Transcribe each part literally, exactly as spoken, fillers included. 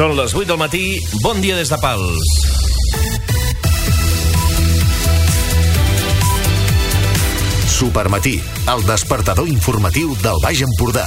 Són les vuit del matí, bon dia des de Pals. Supermatí, el despertador informatiu del Baix Empordà.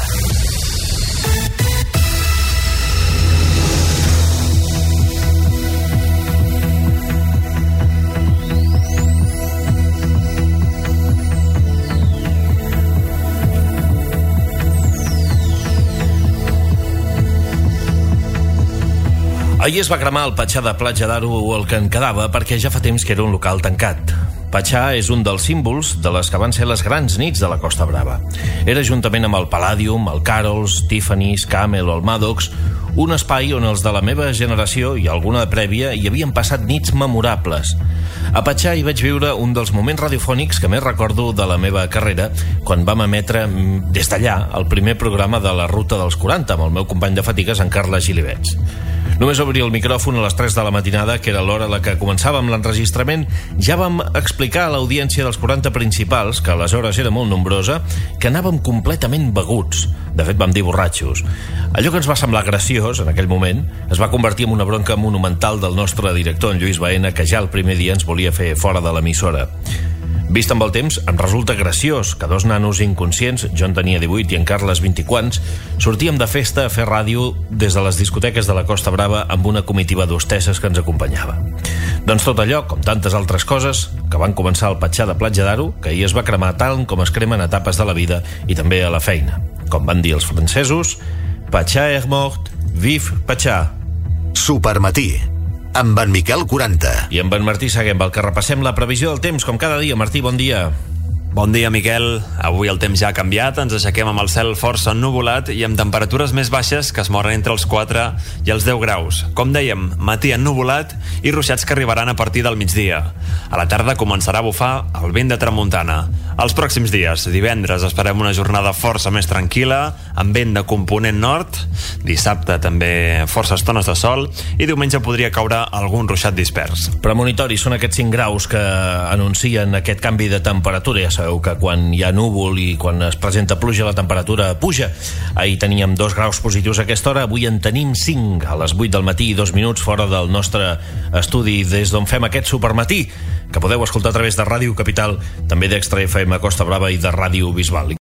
Ahir es va cremar el Patxà de Platja d'Aro, o el que en quedava, perquè ja fa temps que era un local tancat. Patxà és un dels símbols de les que van ser les grans nits de la Costa Brava. Era, juntament amb el Palladium, el Carol's, Tiffany's, Camel o el Maddox, un espai on els de la meva generació i alguna de prèvia hi havien passat nits memorables. A Patxà hi vaig viure un dels moments radiofònics que més recordo de la meva carrera, quan vam emetre des d'allà el primer programa de la Ruta dels quaranta amb el meu company de fatigues, en Carles Gilibets. Només obrir el micròfon a les tres de la matinada, que era l'hora a la que començàvem l'enregistrament, ja vam explicar a l'audiència dels quaranta principals, que aleshores era molt nombrosa, que anàvem completament beguts. De fet, vam dir borratxos. Allò que ens va semblar graciós en aquell moment es va convertir en una bronca monumental del nostre director, en Lluís Baena, que ja el primer dia ens volia fer fora de l'emissora. Vist amb el temps, em resulta graciós que dos nanos inconscients, jo en tenia divuit i en Carles vint i quants, sortíem de festa a fer ràdio des de les discoteques de la Costa Brava amb una comitiva d'hostesses que ens acompanyava. Doncs tot allò, com tantes altres coses, que van començar al Patxà de Platja d'Aro, que ahir es va cremar tant com es cremen etapes de la vida i també a la feina. Com van dir els francesos, Patxà est mort, vive Patxà. Supermatí, amb en Miquel quaranta. I amb en Martí Seguem, el que repassem la previsió del temps, com cada dia. Martí, bon dia. Bon dia, Miquel. Avui el temps ja ha canviat, ens aixequem amb el cel força ennuvolat i amb temperatures més baixes que es moren entre els quatre i els deu graus. Com dèiem, matí ennuvolat i ruixats que arribaran a partir del migdia. A la tarda començarà a bufar el vent de tramuntana. Els pròxims dies, divendres, esperem una jornada força més tranquil·la, amb vent de component nord, dissabte també força estones de sol i diumenge podria caure algun ruixat dispers. Premonitoris són aquests cinc graus que anuncien aquest canvi de temperatura. Ja sabeu que quan hi ha núvol i quan es presenta pluja, la temperatura puja. Ahir teníem dos graus positius a aquesta hora, avui en tenim cinc, a les vuit del matí i dos minuts fora del nostre estudi des d'on fem aquest supermatí, que podeu escoltar a través de Ràdio Capital, també d'Extra F M Costa Brava i de Ràdio Bisbal.